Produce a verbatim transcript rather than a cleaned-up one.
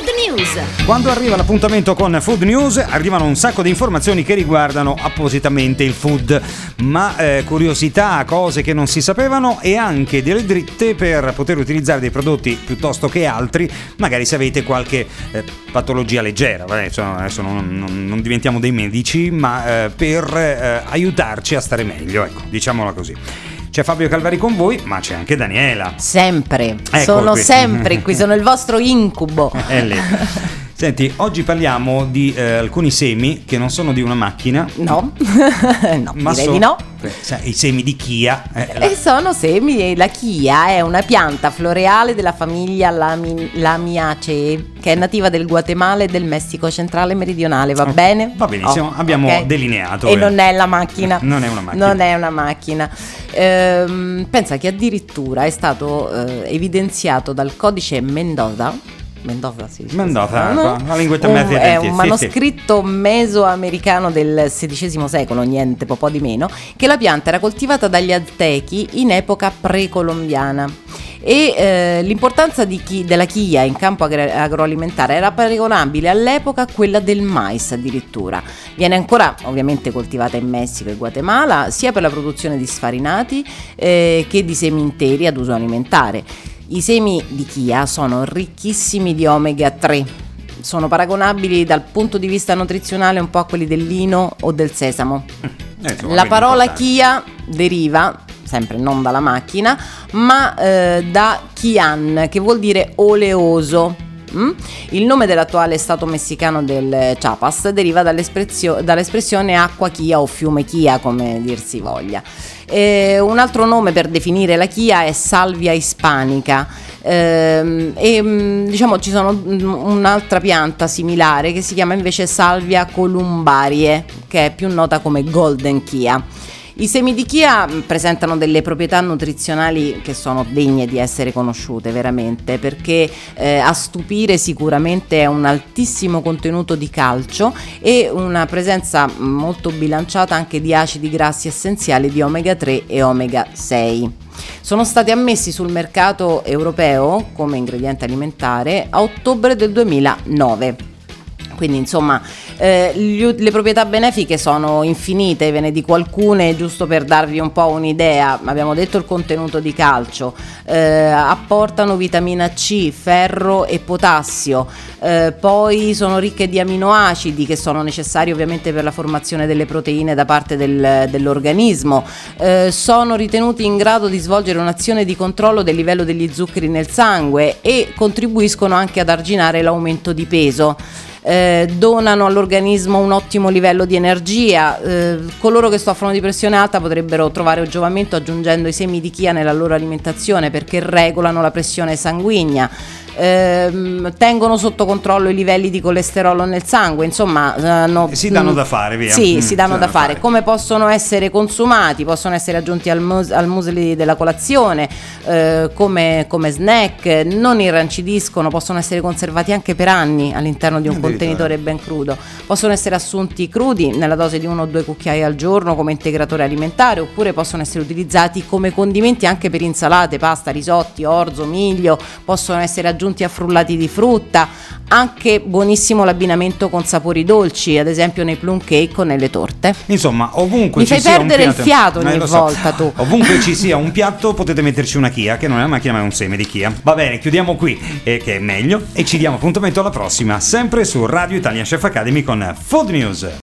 Food News. Quando arriva l'appuntamento con Food News arrivano un sacco di informazioni che riguardano appositamente il food, ma eh, curiosità, cose che non si sapevano e anche delle dritte per poter utilizzare dei prodotti piuttosto che altri, magari se avete qualche eh, patologia leggera. Vabbè, insomma, adesso non, non, non diventiamo dei medici, ma eh, per eh, aiutarci a stare meglio, ecco, diciamola così. C'è Fabio Calvari con voi, ma c'è anche Daniela. Sempre, Ecco sono qui. sempre qui, sono il vostro incubo. È lì. Senti, oggi parliamo di eh, alcuni semi che non sono di una macchina. No, no, ma direi so- di no. sai, i semi di chia. Eh, la- E sono semi, la chia è una pianta floreale della famiglia Lami- Lamiaceae, che è nativa del Guatemala e del Messico centrale e meridionale, va Ok, bene? va benissimo, Oh, abbiamo ok. delineato, E eh. non è la macchina. Non è una macchina. Non è una macchina. Ehm, pensa che addirittura è stato eh, evidenziato dal codice Mendoza. Mendoza, sì. scusa. Mendoza, No? la linguetta Un- mezza È sì, un sì. manoscritto mesoamericano del sedicesimo secolo, niente po' di meno, che la pianta era coltivata dagli Aztechi in epoca precolombiana. E eh, l'importanza di chi, della chia in campo agro- agroalimentare era paragonabile all'epoca a quella del mais addirittura. Viene ancora ovviamente coltivata in Messico e Guatemala sia per la produzione di sfarinati eh, che di semi interi ad uso alimentare. I semi di chia sono ricchissimi di omega tre, sono paragonabili dal punto di vista nutrizionale un po' a quelli del lino o del sesamo. Eh, insomma, La quindi parola importante. chia deriva sempre non dalla macchina, ma eh, da chian, che vuol dire oleoso. Mm? Il nome dell'attuale stato messicano del Chiapas deriva dall'espressio- dall'espressione acqua chia o fiume chia, come dir si voglia. Eh, un altro nome per definire la chia è salvia ispanica. Ehm, e mm, diciamo ci sono mm, un'altra pianta similare che si chiama invece salvia columbarie, che è più nota come golden chia. I semi di chia mh, presentano delle proprietà nutrizionali che sono degne di essere conosciute veramente, perché eh, a stupire sicuramente è un altissimo contenuto di calcio e una presenza molto bilanciata anche di acidi grassi essenziali di omega tre e omega sei. Sono stati ammessi sul mercato europeo come ingrediente alimentare a ottobre del duemilanove. Quindi insomma eh, gli- le proprietà benefiche sono infinite, ve ne dico alcune giusto per darvi un po' un'idea. Abbiamo detto il contenuto di calcio, eh, apportano vitamina C, ferro e potassio, eh, poi sono ricche di aminoacidi che sono necessari ovviamente per la formazione delle proteine da parte del- dell'organismo, eh, sono ritenuti in grado di svolgere un'azione di controllo del livello degli zuccheri nel sangue e contribuiscono anche ad arginare l'aumento di peso. Eh, donano all'organismo un ottimo livello di energia. Eh, coloro che soffrono di pressione alta potrebbero trovare giovamento aggiungendo i semi di chia nella loro alimentazione, perché regolano la pressione sanguigna, ehm, tengono sotto controllo i livelli di colesterolo nel sangue, insomma hanno, Si danno mh, da fare, via. sì, Mm, si danno da fare. Come possono essere consumati? Possono essere aggiunti al, mus- al muesli della colazione, eh, come, come snack, non irrancidiscono, possono essere conservati anche per anni all'interno di un Addirittura. contenitore ben crudo, possono essere assunti crudi nella dose di uno o due cucchiai al giorno come integratore alimentare, oppure possono essere utilizzati come condimenti anche per insalate, pasta, risotti, orzo, miglio, possono essere aggiunti a frullati di frutta, anche buonissimo l'abbinamento con sapori dolci, ad esempio nei plum cake o nelle torte. Insomma, ovunque Mi ci fai sia un perdere il piatto- fiato Eh, ogni lo so. volta tu. Ovunque ci sia un piatto potete metterci una chia, che non è una macchina ma è un seme di chia. Va bene, chiudiamo qui, eh, che è meglio, e ci diamo appuntamento alla prossima, sempre su Radio Italian Chef Academy con Food News.